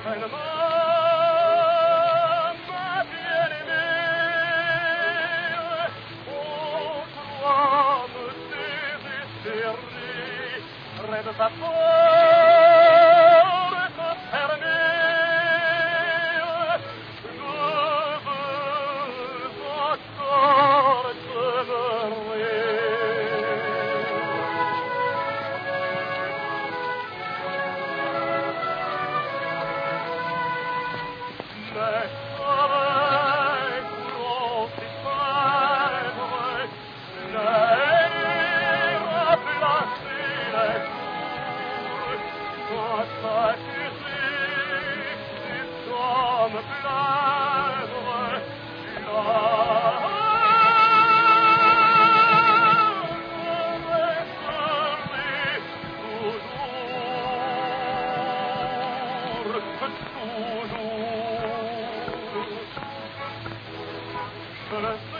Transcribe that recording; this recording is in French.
Près de sa porte fermée, je veux encore demeurer. Mais soleil coulant si tendre, n'ira placer les comme pleure toujours.